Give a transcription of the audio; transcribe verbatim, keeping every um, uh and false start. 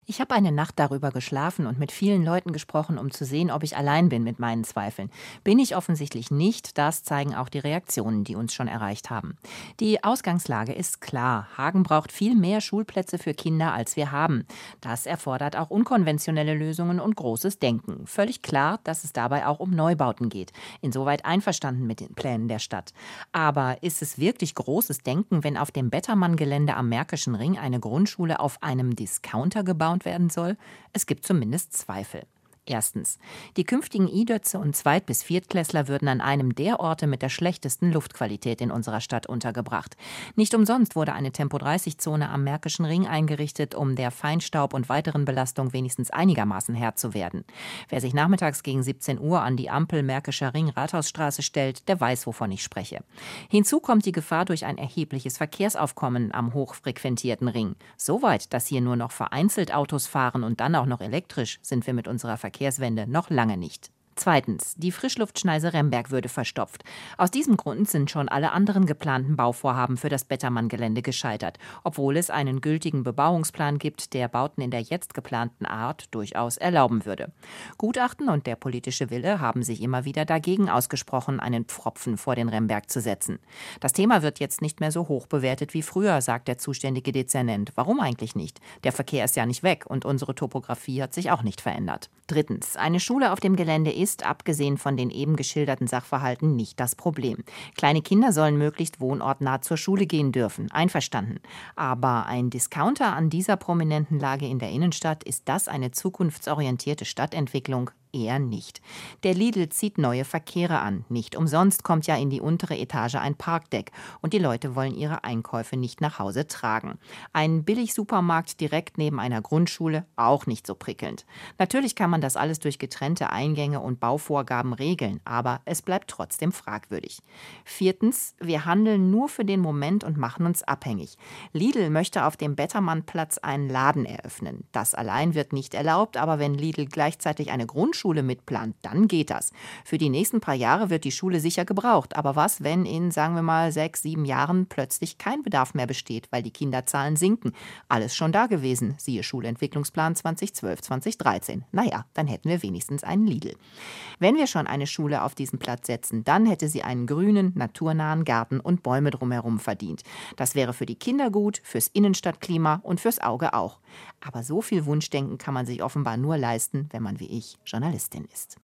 Ich habe eine Nacht darüber geschlafen und mit vielen Leuten gesprochen, um zu sehen, ob ich allein bin mit meinen Zweifeln. Bin ich offensichtlich nicht, das zeigen auch die Reaktionen, die uns schon erreicht haben. Die Ausgangslage ist klar. Hagen braucht viel mehr Schulplätze für Kinder, als wir haben. Das erfordert auch unkonventionelle Lösungen und großes Denken. Völlig klar, dass es dabei auch um Neubauten geht. Insoweit einverstanden mit den Plänen der Stadt. Aber ist es wirklich großes Denken, wenn auf dem Bettermann-Gelände am Märkischen Ring eine Grundschule auf einem Discounter gebaut werden soll? Es gibt zumindest Zweifel. Erstens. Die künftigen I-Dötze und Zweit- bis Viertklässler würden an einem der Orte mit der schlechtesten Luftqualität in unserer Stadt untergebracht. Nicht umsonst wurde eine Tempo dreißig Zone am Märkischen Ring eingerichtet, um der Feinstaub und weiteren Belastung wenigstens einigermaßen Herr zu werden. Wer sich nachmittags gegen siebzehn Uhr an die Ampel Märkischer Ring Rathausstraße stellt, der weiß, wovon ich spreche. Hinzu kommt die Gefahr durch ein erhebliches Verkehrsaufkommen am hochfrequentierten Ring. Soweit, dass hier nur noch vereinzelt Autos fahren und dann auch noch elektrisch, sind wir mit unserer Verkehrswende noch lange nicht. Zweitens. Die Frischluftschneise Remberg würde verstopft. Aus diesem Grund sind schon alle anderen geplanten Bauvorhaben für das Bettermann-Gelände gescheitert, obwohl es einen gültigen Bebauungsplan gibt, der Bauten in der jetzt geplanten Art durchaus erlauben würde. Gutachten und der politische Wille haben sich immer wieder dagegen ausgesprochen, einen Pfropfen vor den Remberg zu setzen. Das Thema wird jetzt nicht mehr so hoch bewertet wie früher, sagt der zuständige Dezernent. Warum eigentlich nicht? Der Verkehr ist ja nicht weg und unsere Topografie hat sich auch nicht verändert. Drittens. Eine Schule auf dem Gelände ist ist, abgesehen von den eben geschilderten Sachverhalten, nicht das Problem. Kleine Kinder sollen möglichst wohnortnah zur Schule gehen dürfen. Einverstanden. Aber ein Discounter an dieser prominenten Lage in der Innenstadt, ist das eine zukunftsorientierte Stadtentwicklung? Eher nicht. Der Lidl zieht neue Verkehre an. Nicht umsonst kommt ja in die untere Etage ein Parkdeck. Und die Leute wollen ihre Einkäufe nicht nach Hause tragen. Ein Billigsupermarkt direkt neben einer Grundschule, auch nicht so prickelnd. Natürlich kann man das alles durch getrennte Eingänge und Bauvorgaben regeln, aber es bleibt trotzdem fragwürdig. Viertens, wir handeln nur für den Moment und machen uns abhängig. Lidl möchte auf dem Bettermannplatz einen Laden eröffnen. Das allein wird nicht erlaubt, aber wenn Lidl gleichzeitig eine Grundschule Schule mitplant, dann geht das. Für die nächsten paar Jahre wird die Schule sicher gebraucht. Aber was, wenn in, sagen wir mal, sechs, sieben Jahren plötzlich kein Bedarf mehr besteht, weil die Kinderzahlen sinken? Alles schon da gewesen, siehe Schulentwicklungsplan zweitausendzwölf, zweitausenddreizehn. Naja, dann hätten wir wenigstens einen Lidl. Wenn wir schon eine Schule auf diesen Platz setzen, dann hätte sie einen grünen, naturnahen Garten und Bäume drumherum verdient. Das wäre für die Kinder gut, fürs Innenstadtklima und fürs Auge auch. Aber so viel Wunschdenken kann man sich offenbar nur leisten, wenn man wie ich Journalistin ist.